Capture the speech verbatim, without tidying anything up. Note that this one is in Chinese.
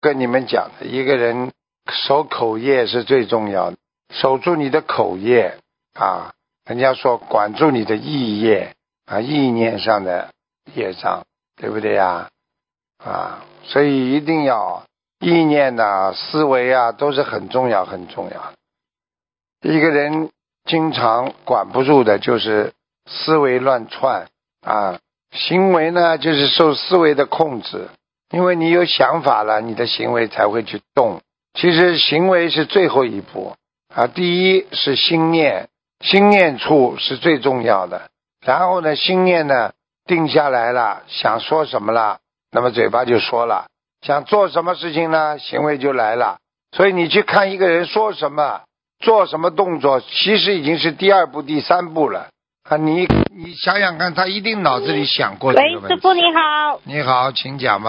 跟你们讲的，一个人守口业是最重要的，守住你的口业啊，人家说管住你的意业啊，意念上的业障，对不对呀？啊，所以一定要意念呐、思维啊，都是很重要很重要的。一个人经常管不住的就是思维乱窜啊，行为呢就是受思维的控制，因为你有想法了，你的行为才会去动。其实行为是最后一步啊，第一是心念，心念处是最重要的。然后呢，心念呢定下来了，想说什么了，那么嘴巴就说了；想做什么事情呢，行为就来了。所以你去看一个人说什么，做什么动作，其实已经是第二步、第三步了啊！你你想想看，他一定脑子里想过这个问题。 喂，师傅你好。 你好，请讲吧。